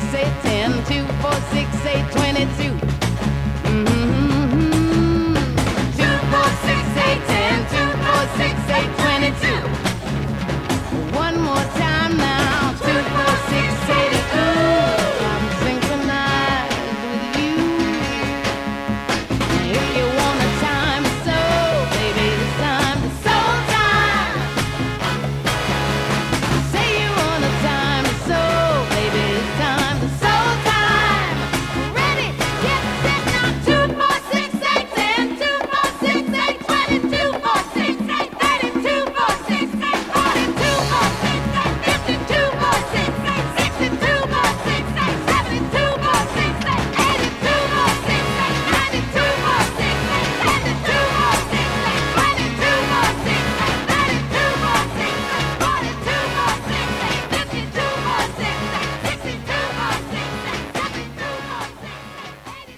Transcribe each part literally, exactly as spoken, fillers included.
eight ten, two four six eight twenty-two. Mm-hmm. Two four six eight ten, two four six eight twenty-two. One more time now. Two four six eight. Ooh, I'm synchronized with you. If you want a time to soul, baby, it's time to soul time. Say you want a time to soul, baby, it's time to soul time. Ready, get set now. Two four six eight ten, two four six eight twenty, two four six eight thirty, two four six eight forty, two four six eight fifty, two four six eight sixty, two four six eight seventy, two four six eight eighty, two four six eight ninety, two four six eight ten, two four six eight twenty, two four six eight thirty, two four six eight forty, two four six eight fifty, two four six eight sixty, two four six eight seventy, two four six eight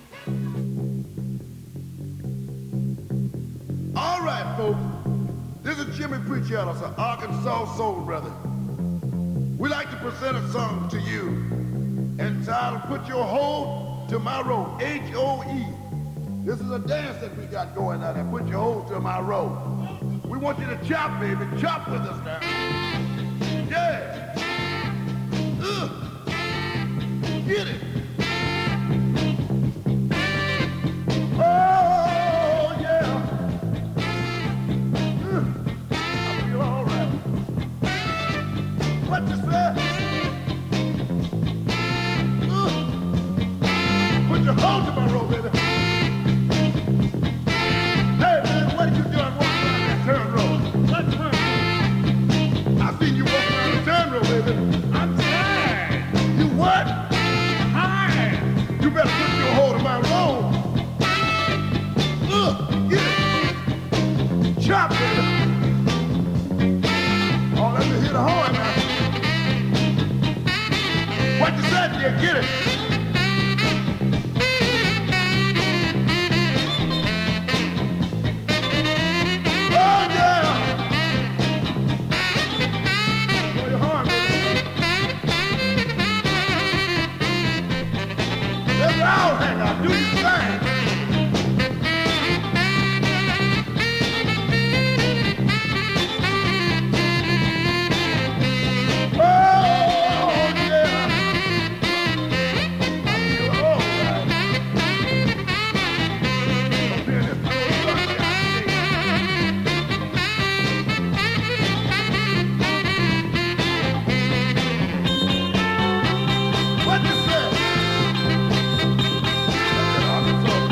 eighty. All right, folks. This is Jimmy Preacher, an Arkansas Soul Brother. We like to present a song to you entitled Put Your Hoe to My Row, H O E. This is a dance that we got going on there. Put your hoe to my row. We want you to chop, baby. Chop with us now. Yeah. Ugh. Get it. Oh, yeah. Ugh. I feel all right. What you say? Ugh. Put your hoe to my row, baby. Hey, man, what are you doing walking around that turn road? What turn? I seen you walking around the turn road, baby. I'm tired. You what? Tired. You better put your hoe to my road. Ugh, get it. Chop, baby. Oh, let me hear the horn now. What you said, dear? Get it. Oh, yeah. Blow your horn, baby. Let me out, hang on. Do your thing. Oh, yeah. I feel all right. I'm feeling this cold Sunday afternoon. What you say? Look at Arkansas.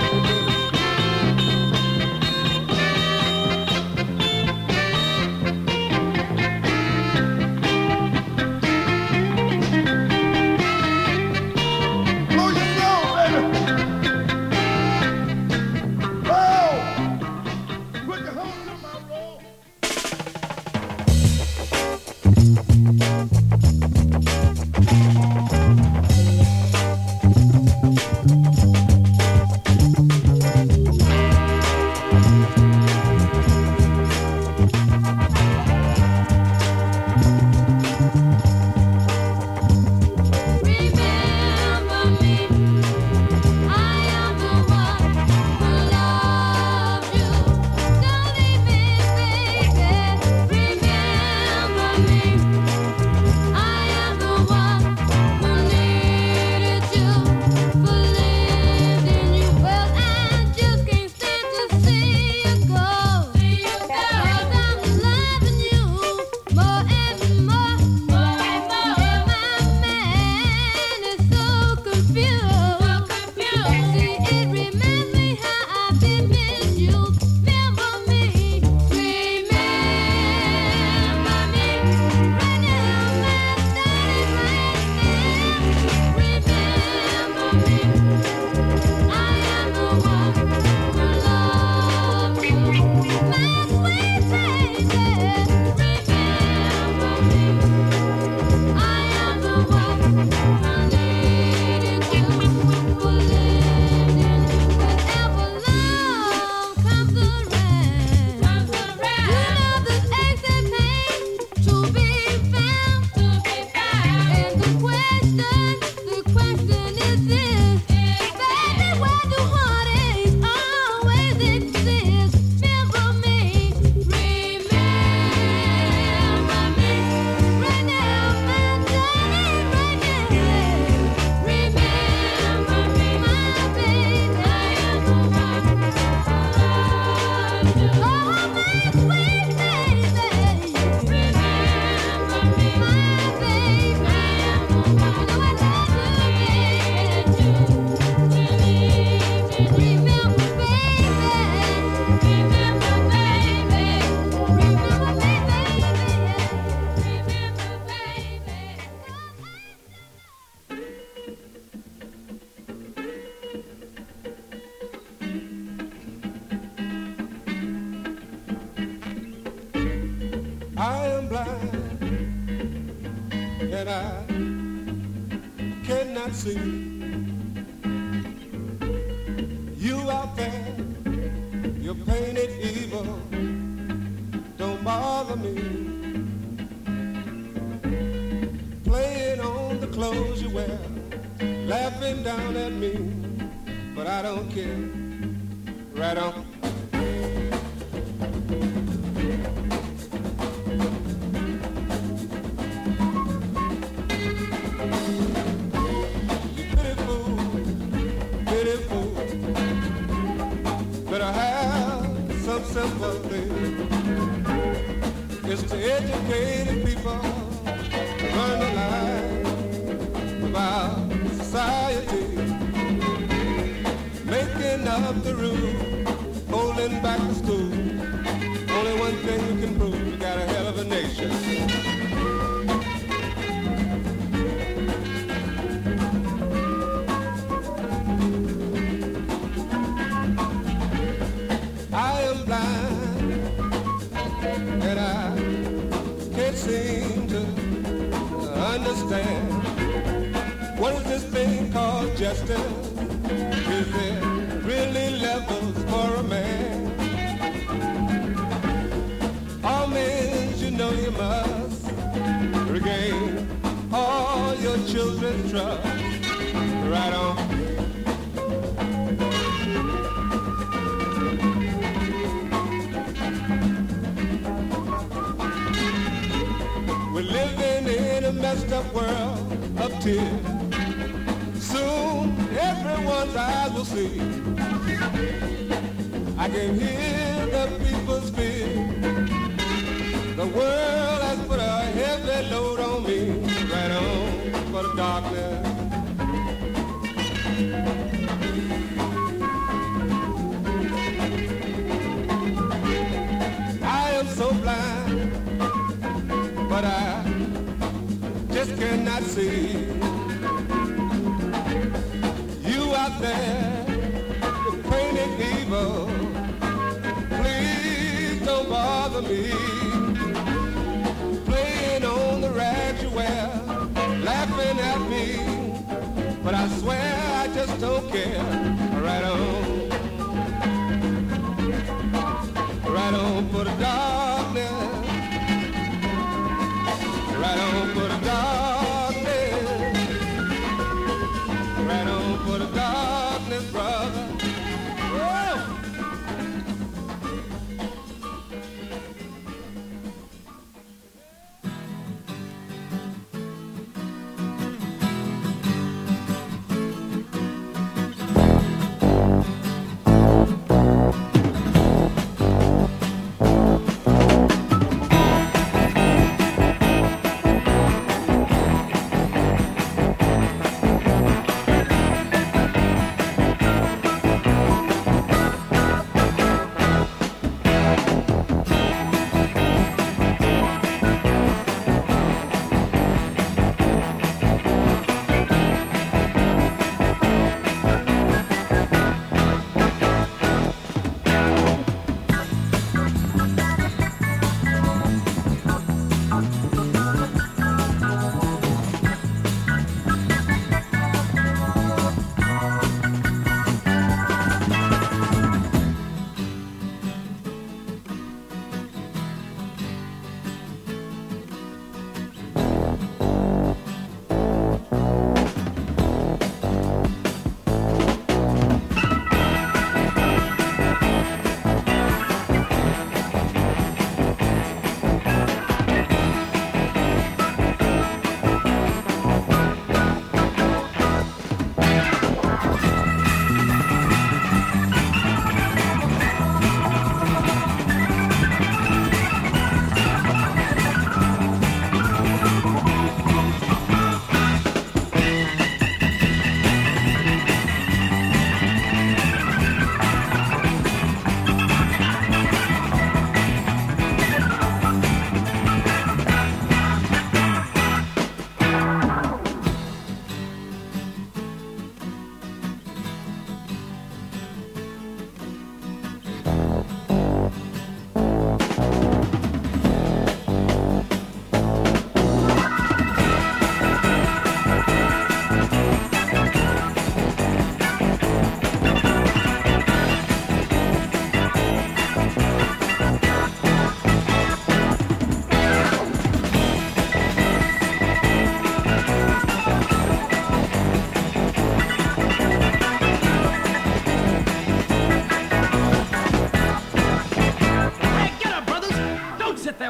cannot see. You out there, you're painted evil. Don't bother me. Playing on the clothes you wear, laughing down at me, but I don't care. Right on. Sympathy. It's to educated people learn the line about society, making up the rules, holding back the school. Only one thing you can prove, you got a hell of a nation. Seem to understand what is this thing called justice? Is there really levels for a man? All men, you know you must regain all your children's trust. Right on. We're living in a messed up world of tears. Soon everyone's eyes will see. I can hear the people's fear. The world has put a heavy load on me. Right on for the darkness. I am so blind, but I just cannot see. You out there, you're painted evil. Please don't bother me. Playing on the rags you wear, laughing at me, but I swear I just don't care. Right on, right on for the darkness. Right on for the darkness. Right on for the darkness, brother. Whoa.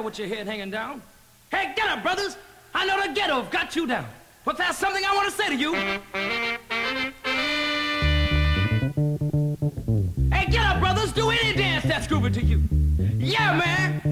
with your head hanging down. Hey, get up, brothers. I know the ghetto got you down. But there's something I want to say to you. Hey, get up, brothers. Do any dance that's groovy to you. Yeah, man.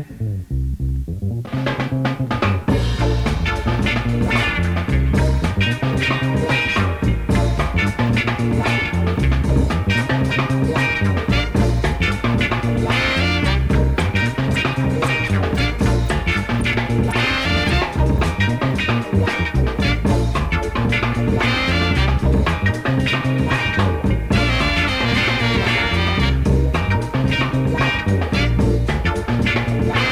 Wow.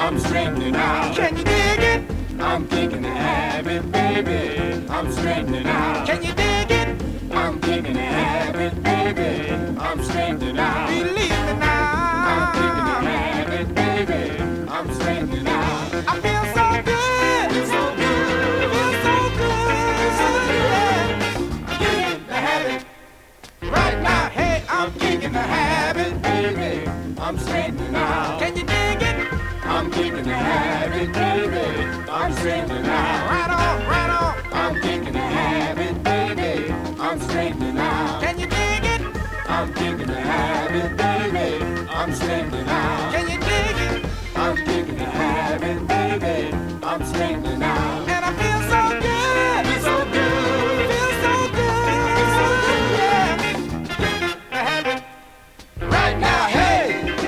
I'm straightening out. Can you dig it? I'm kicking the habit, baby. I'm straightening out. Can you dig it? I'm kicking the habit, baby. I'm straightening out. Believe me now. I'm kicking the habit, baby. I'm straightening out. I feel so good. Feel so good. Feel so good. Feel so good. Yeah. I'm kicking the habit. Right now, hey, I'm kicking the habit. Baby, I'm straightening out. Can you dig it? I'm kicking the habit, baby. I'm straightening out. Right on, right on. I'm kicking the habit, baby. I'm straightening out. Can you dig it? I'm kicking the habit, baby. I'm straightening out. Can you dig it? I'm kicking the habit, baby. I'm straightening out. And I feel so good. Feel so good. Feel so good. Feel so good. Yeah. The habit. Right now, hey.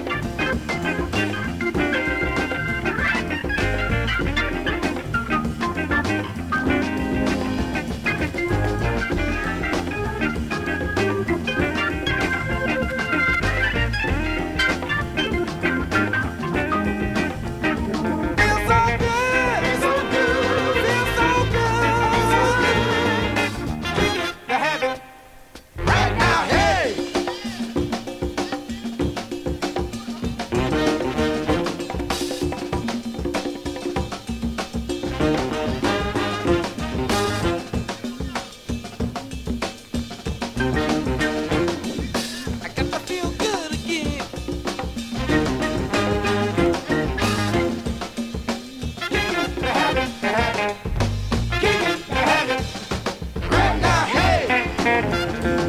Feel so good. Feel so good. Feel so good. The habit. Right now, hey. I got to feel good again. The habit, the habit, kicking the habit. Right now, hey.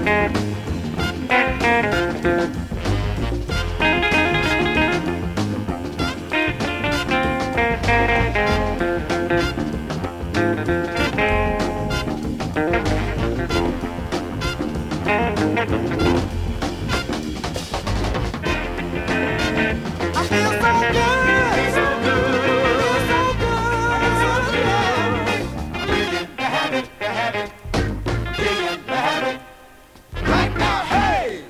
I feel so good. Feel so good. Feel so good. Yeah. The habit, the habit, kicking the habit. Right now, hey.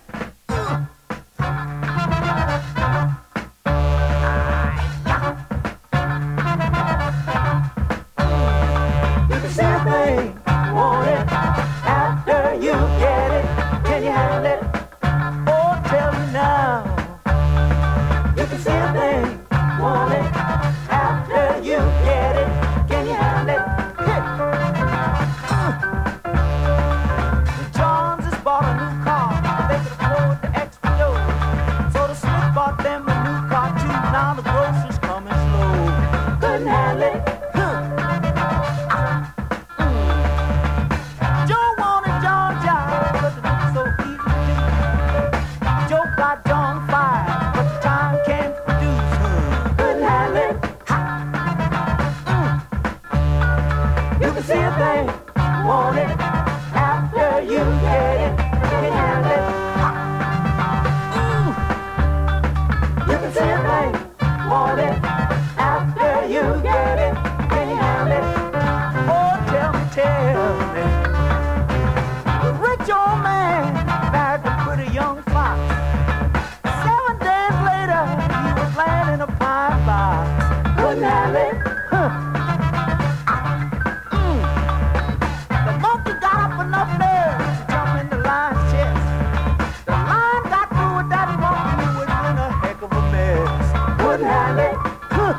You can say a thing, want it after you get it. Can you handle it? Oh, tell me now. You can say a thing, want it after you get it. Can you handle it? Hey. Uh. Jones has bought a new car, but they could afford the extra dough. So the Smith bought them a new car too. Now the groceries coming slow. Couldn't handle it. Huh. Joe wanted John John, but it looked so easy to do. Joe got John fired, but the time can't produce. Couldn't handle it. Ha. Mm. You can see a thing, want it after you get it. Can handle it. Ha. Mm. You can see a thing, want it after you get it. Can you handle it? Oh, tell me, tell me. The rich old man married a pretty young fox. Seven days later, he was laying in a pine box. Couldn't handle it. Huh. Mm. The monkey got up enough nerve to jump in the lion's chest. The lion got through with that monkey, who was in a heck of a mess. Couldn't handle it. Huh.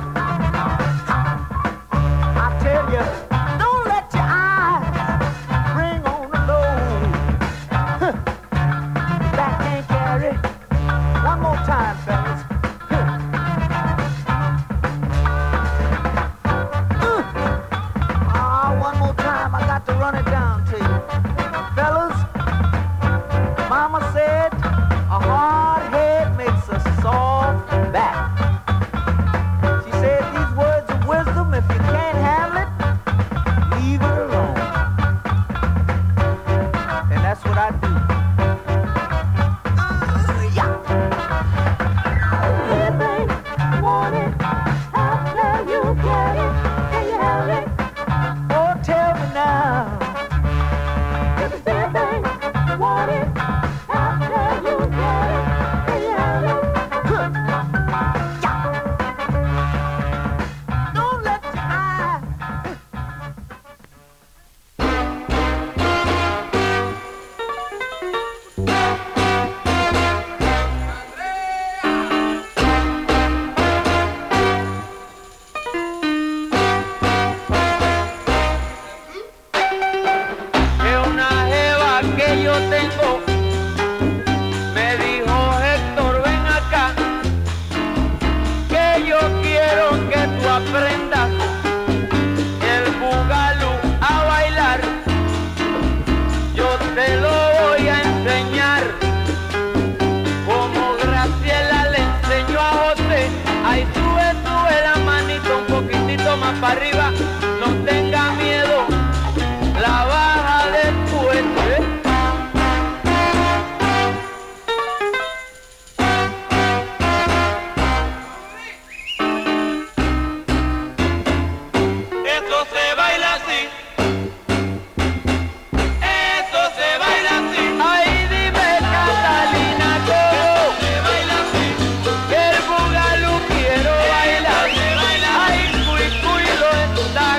I tell you, don't let your eyes bring on the load. Huh. That can't carry. One more time, fellas. Huh. Uh. Ah, one more time. I got to run it down to you. Fellas, Mama said a hard head makes a soft back. She said these words of wisdom, if you can't handle it, leave it alone. And that's what I do. Uh, yeah. Everything want it after you get it. Can you have it? Oh, tell me now. Everything want it after you get it. Can you have it? Huh. Yeah. yo tengo. Me dijo Héctor, ven acá, que yo quiero que tú aprendas el bugalú a bailar. Yo te lo voy a enseñar, como Graciela le enseñó a José. Ahí sube, sube la manito un poquitito más para arriba, no tenga miedo, la baja después, ¿eh? Esto se baila así. Esto se baila así. Ay, dime, Catalina, ¿cómo se baila así? Que el bugalú quiero bailar. Ay, cuy, cuy, lo está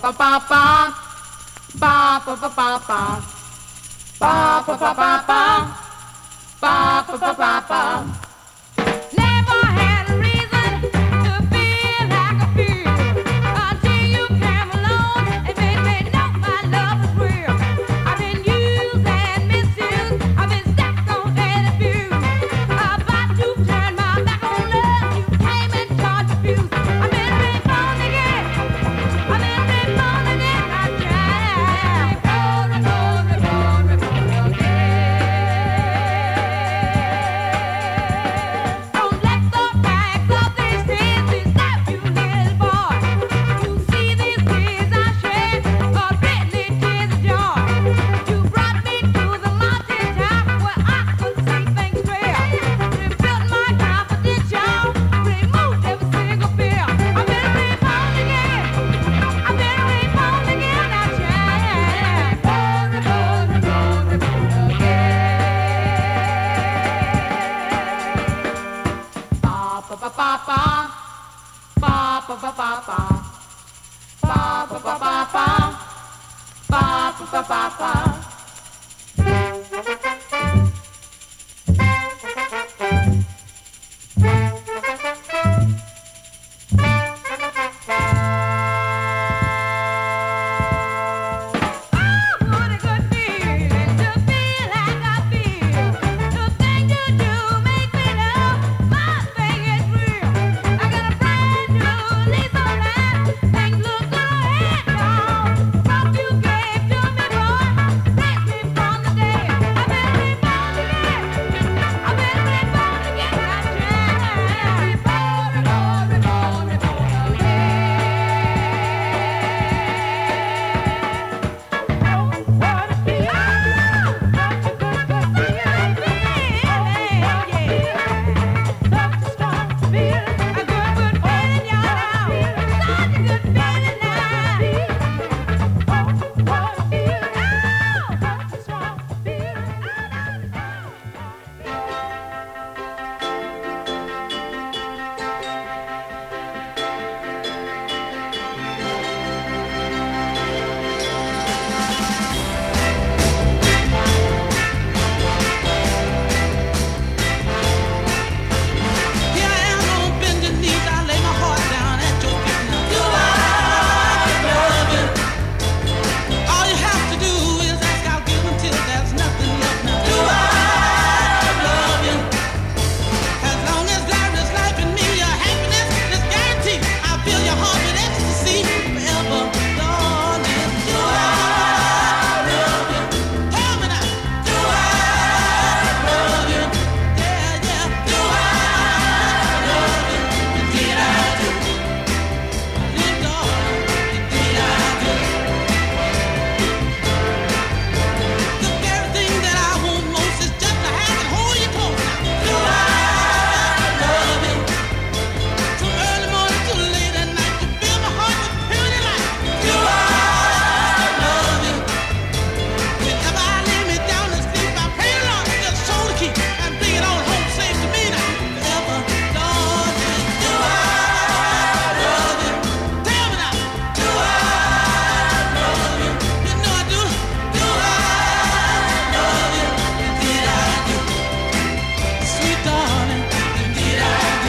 ba ba ba ba ba ba ba ba ba ba ba ba ba ba ba ba ba. Never had a reason to feel like I feel until you came along and made me know my love is real. I've been used and misused. I've been stepped on and abused. About to turn my back on love. You came and charged the fuse. I've been reborn again. I've been reborn again. I tried. Reborn, reborn, reborn, reborn again. Don't let the rags of these tears disturb you, little boy. You see these tears I shed are really tears of joy. You brought me to the mountain top where I could see things clear. Rebuilt my confidence, y'all. Removed every single fear. I've been reborn again. I've been reborn again. I tried. Reborn, reborn, reborn, reborn again. Ba ba ba ba ba. Ba ba ba ba ba. Ba ba ba ba ba. Ba ba ba ba ba. Oh, what a good feeling to feel like I feel. The thing you do make me know my thing is real. I got a brand new lease on life. Things look good ahead, y'all. What you gave to me, boy, raised me from the dead. I've been reborn again. I've been reborn again. I tried. Reborn, reborn, reborn, reborn again. Here I am on bended knees, I lay my heart down at your feet now. Do I love you? All you have to do is ask, I'll give until there's nothing left now. Do I love you? As long as there is life in me, your happiness is guaranteed. I fill your heart with ecstasy forever, darling. Do I love you? Tell me now. Do I love you? Yeah, yeah. Do I love you? Indeed I do. Dear darling, indeed I do. The very thing that I want most is just to have and hold you close now. Do I love you? From early morning till late at night, you fill my heart with purity light. Do I love you? Whenever I lay me down to sleep, I pray the Lord to just show the key and bring it on home safe to me now. Forever, darling. Do I love you? Tell me now. Do I love you? You know I do. Do I love you? Indeed I do. Sweet darling, indeed I do.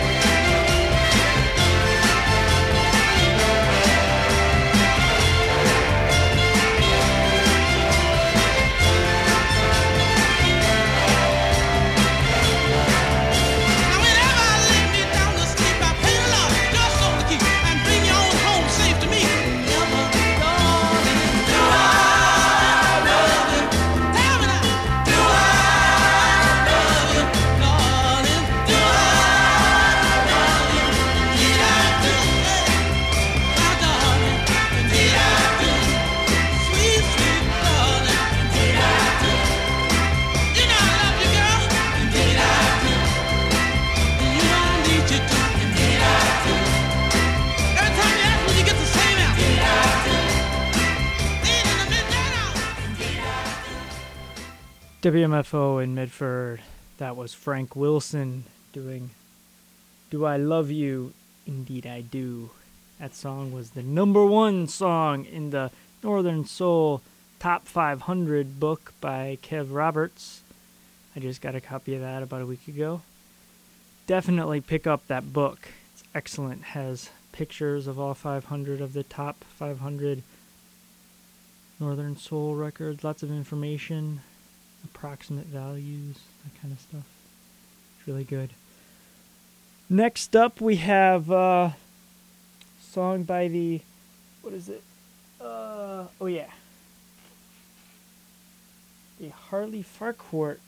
Now whenever I lay me down to sleep, I pray the Lord just show the key and bring you on home safe to me. Forever, darling. Do I love you? Tell me now. Do I love you, darling? Do I love you? Indeed I do. My darling, indeed I do. Sweet, sweet darling, indeed I do. You know I love you, girl. Indeed I do. You know I need you to. Indeed I do. Every time you ask me, you get the same answer. Indeed I do. Then in the midnight hour. Indeed I do. W M F O in Midford. That was Frank Wilson doing Do I Love You? Indeed I Do. That song was the number one song in the Northern Soul Top five hundred book by Kev Roberts. I just got a copy of that about a week ago. Definitely pick up that book. It's excellent. Has pictures of all five hundred of the top five hundred Northern Soul records. Lots of information, approximate values, that kind of stuff. It's really good. Next up, we have a uh, song by the, what is it? Uh, oh yeah. The Harley Farquhar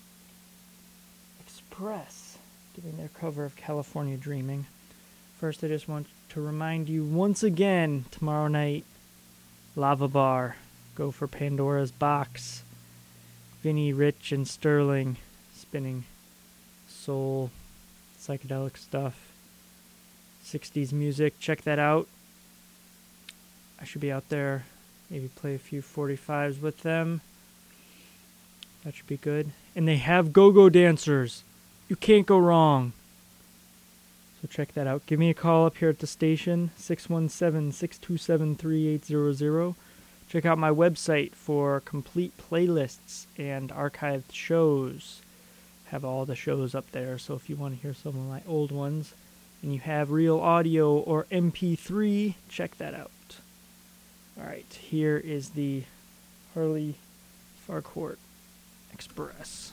Express, giving their cover of California Dreaming. First, I just want to remind you once again, tomorrow night, Lava Bar. Go for Pandora's Box. Vinny, Rich, and Sterling spinning soul, psychedelic stuff, sixties music. Check that out. I should be out there, maybe play a few forty-fives with them. That should be good. And they have go-go dancers. You can't go wrong. So check that out. Give me a call up here at the station, six one seven, six two seven, three eight zero zero. Check out my website for complete playlists and archived shows. Have all the shows up there, so if you want to hear some of my old ones and you have real audio or M P three, check that out. Alright, here is the Harley Farquhar Express.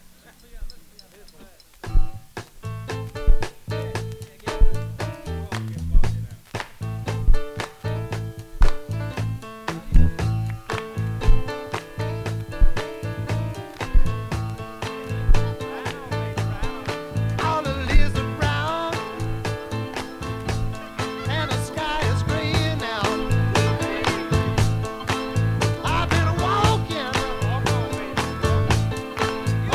All the leaves are brown and the sky is gray now. I've been walking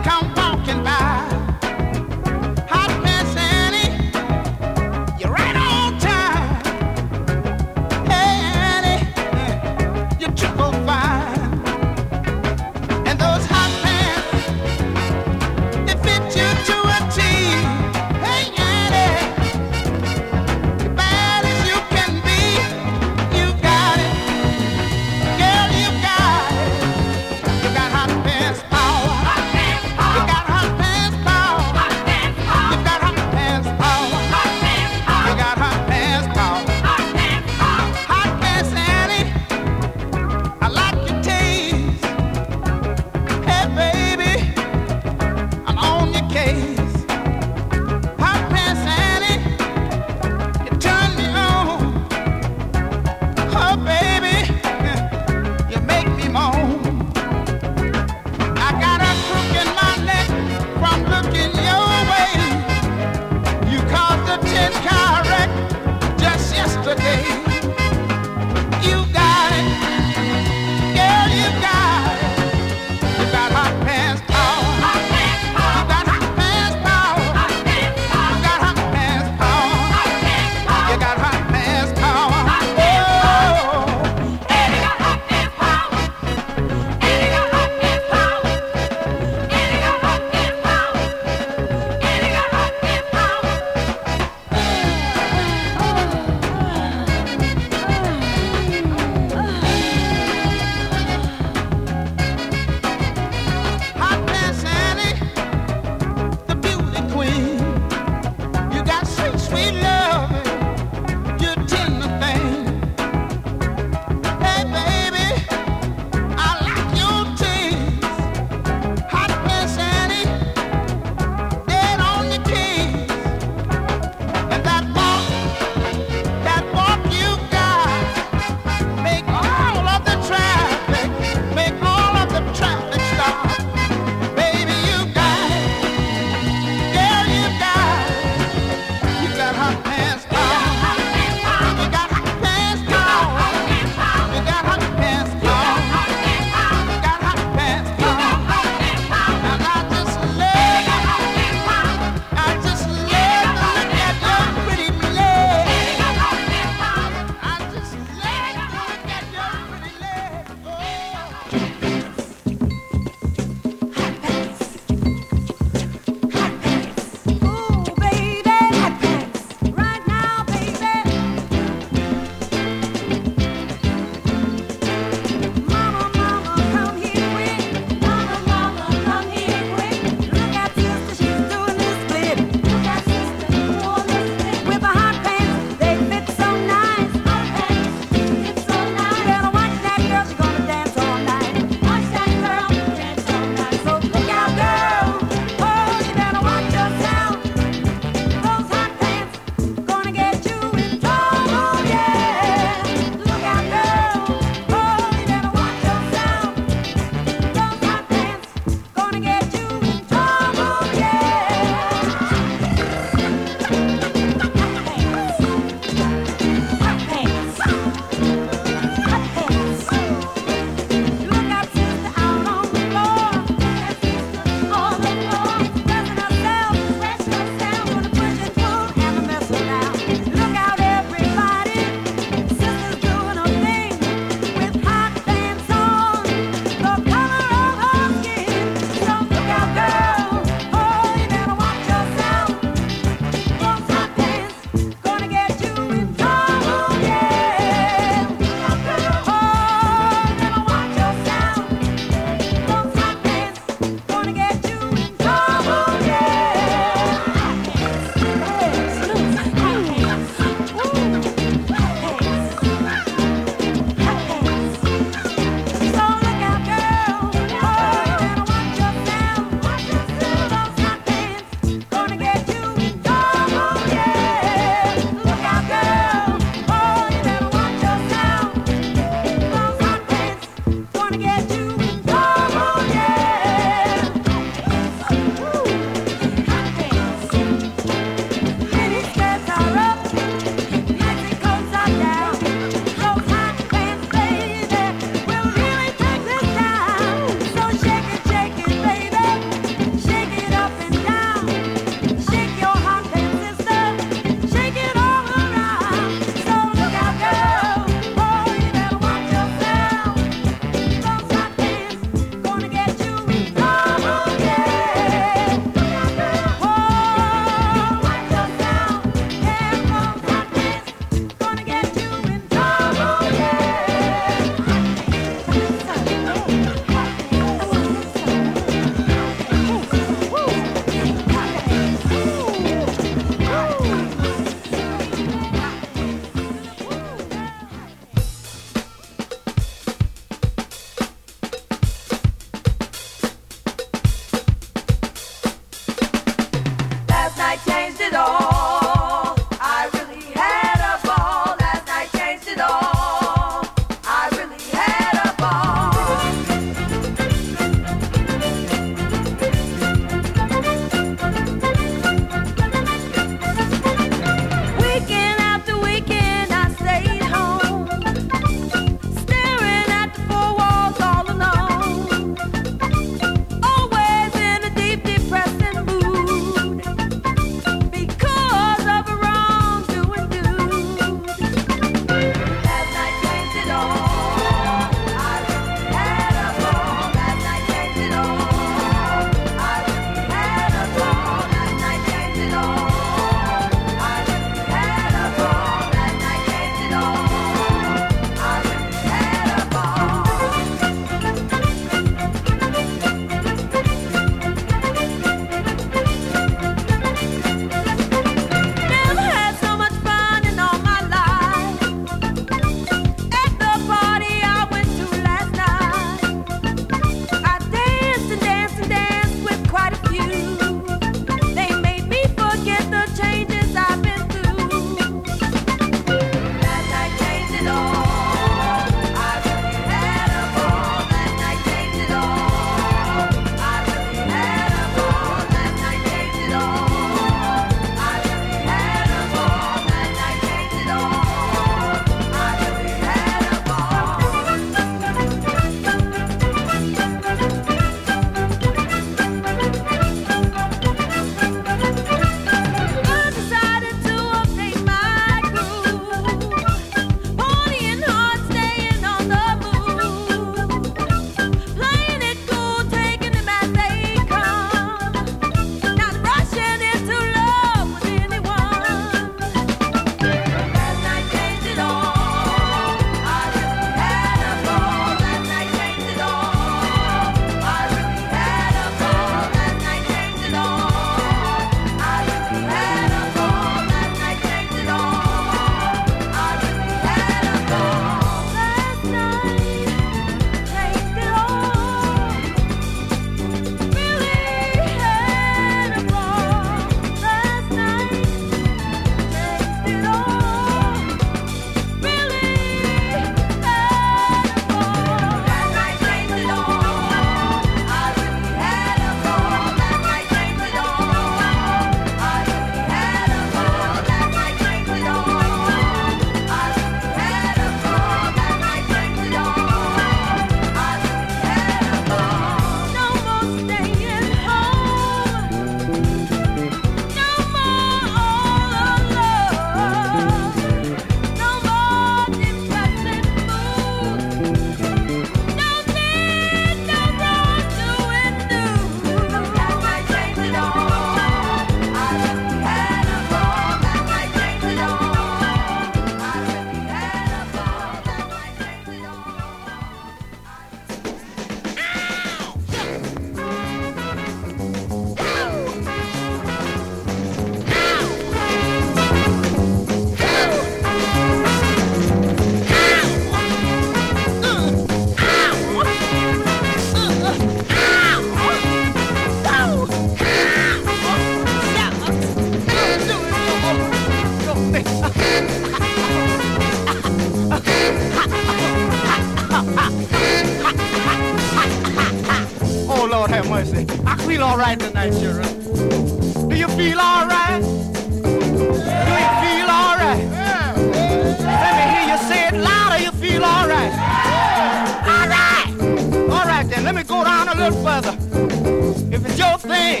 feel all right tonight, children? Do you feel all right? Do you feel all right? Let me hear you say it louder. You feel all right? All right. All right, then. Let me go down a little further. If it's your thing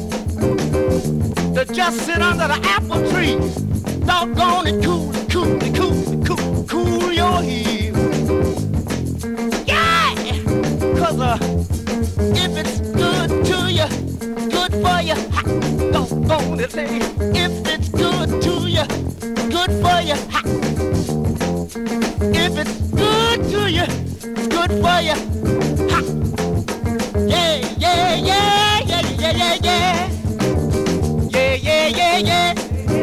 to just sit under the apple tree, doggone it, cool, cool, cool, cool, cool your heels. Yeah! Cause uh, if it's good to you, good for you, ha, doggone it, hey. If it's good to you, good for you, ha. If it's good to you, it's good for you, ha. Yeah, yeah, yeah, yeah, yeah, yeah, yeah. Yeah, yeah, yeah, yeah.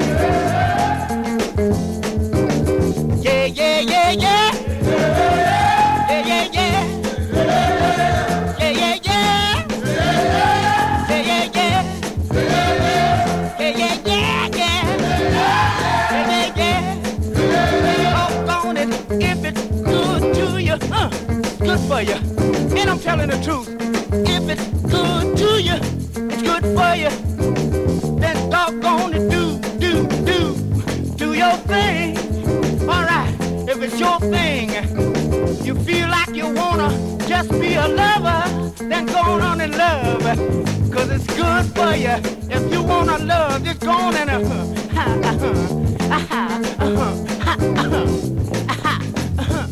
Yeah, yeah, yeah, yeah. Yeah, yeah, yeah. Yeah, yeah, yeah. Yeah, yeah, yeah. Yeah, yeah, yeah, yeah. Yeah, yeah, yeah. Doggone it, if it's good to you, uh, good for you. And I'm telling the truth. If it's good to you, it's good for you. Then doggone it, do, do, do, do your thing. All right, if it's your thing, you feel like you wanna just be a lover, then go on and love, cause it's good for you. If you wanna love, just go on and uh-huh, uh-huh, uh-huh, uh-huh, uh-huh, uh-huh, uh-huh.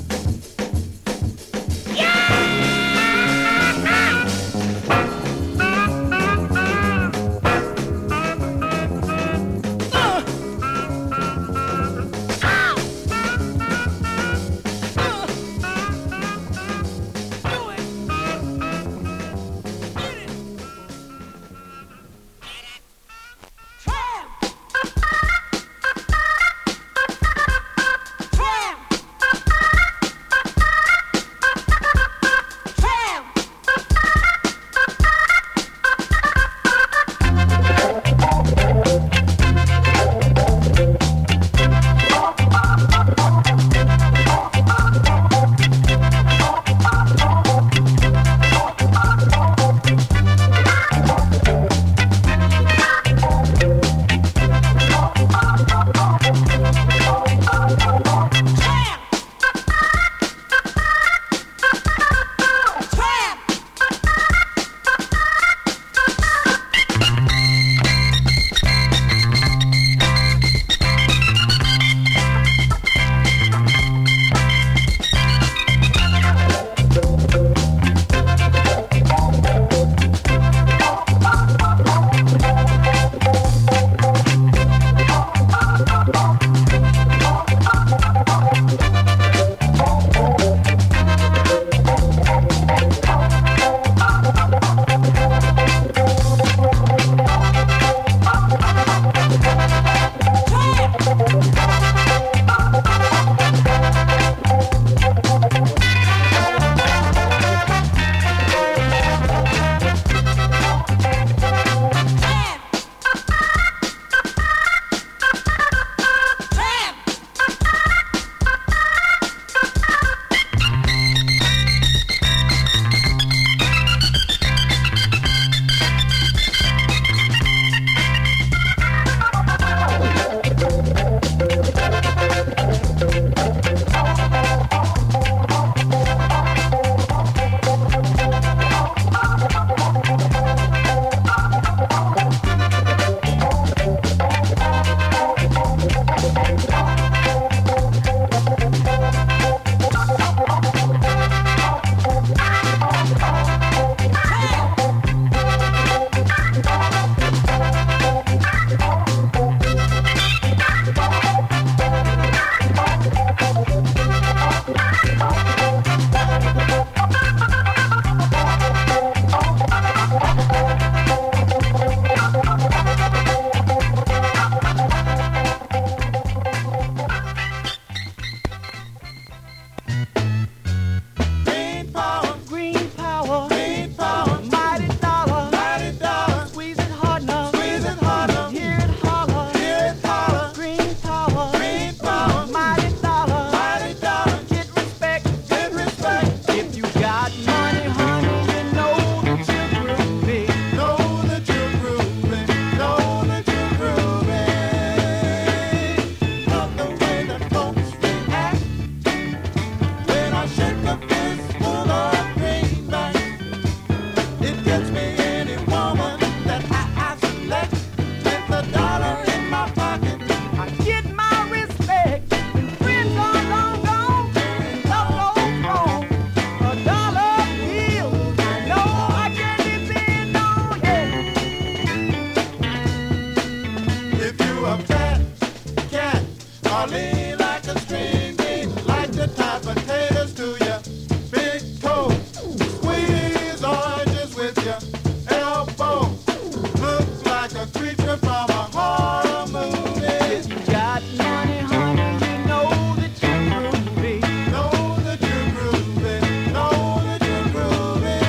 lean like a string bean, like to tie potatoes to your big toe. Squeeze oranges with your elbow. Looks like a creature from a horror movie. If you got money, honey, you know that you're groovy. Know that you're groovy. Know that you're groovy.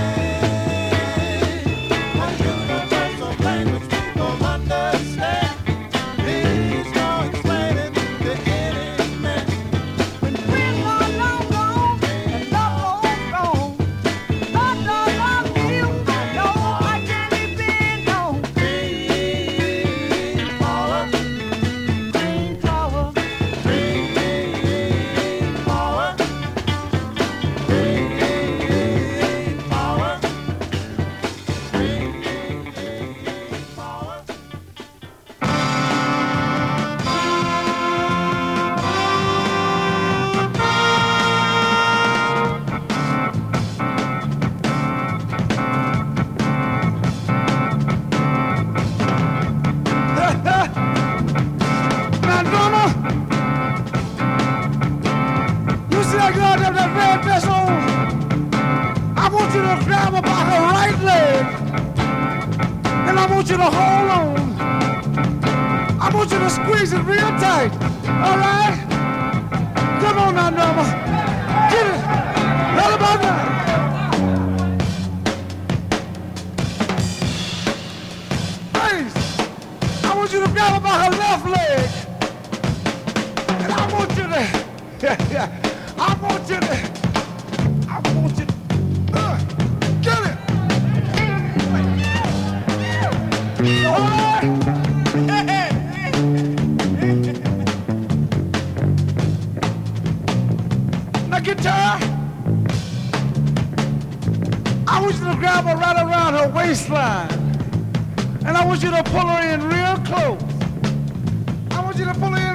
A universal language people understand. Needs no explaining to any man. When friends are long gone and love goes gone, Lord, Lord, love you, I know I can't depend on. Green power, Green power, green power, green power, green power. Now, Donna, you see that girl with that red dress on? I want you to grab her by her right leg, and I want you to hold on. I want you to squeeze it real tight. All right? Come on now, Donna. Get it. Right about now. Please. I want you to grab her by her left leg. And I want you to, yeah, yeah, I want you to, I want you to, uh, get it. All right. Now guitar, I want you to grab her right around her waistline. And I want you to pull her in real close. I want you to pull her in